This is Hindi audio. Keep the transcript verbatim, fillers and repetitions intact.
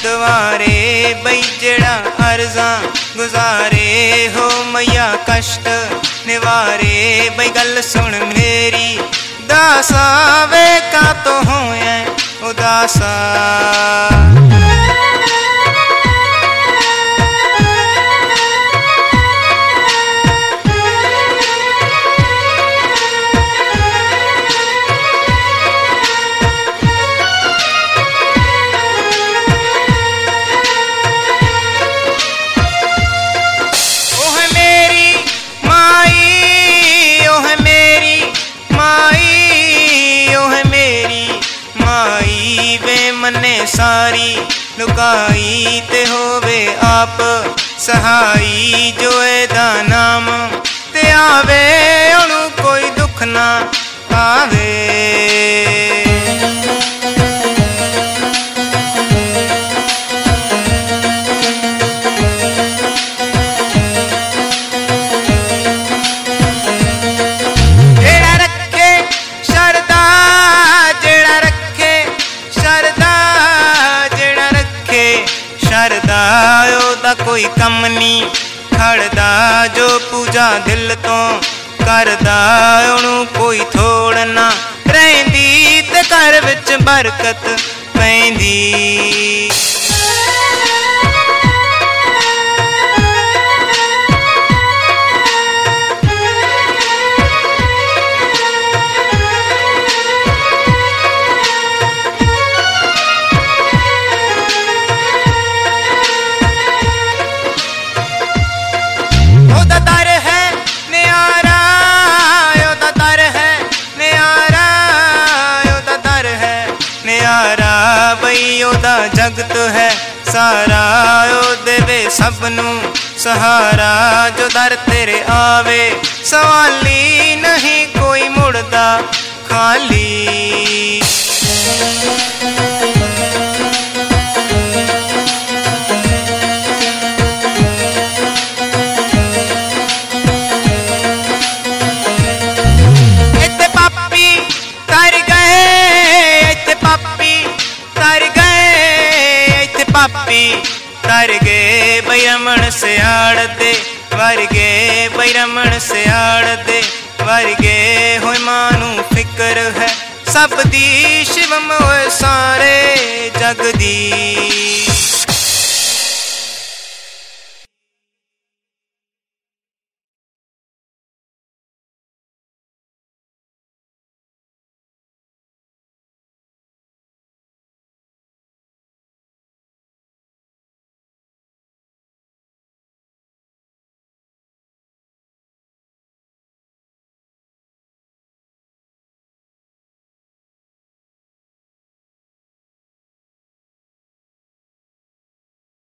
द्वारे बई जेड़ा अर्जा गुजारे हो मैया कष्ट निवारे बई गल सुन मेरी दासा वे का तो होए उदासा। मने सारी लुकाई ते होवे आप सहाई जो एदा नाम ते आवे ओनू कोई दुख ना आवे। शरदा ओदा कोई कम नी खड़दा जो पूजा दिल तो करदा ओनू कोई थोड़ ना रहिंदी ते घर विच बरकत पैंदी। ओदा जगत है सारा ओ देवे सबनू सहारा जो दर तेरे आवे सवाली नहीं कोई मुड़दा खाली। इत्ते पापी तर गए इत्ते पापी तर गए पापी तर गए बई रमण सियाड़ दे वर गए बई रमण सियाड़ दे वर गए होए मानू फिक्र है सब दी शिवम होए सारे जग दी।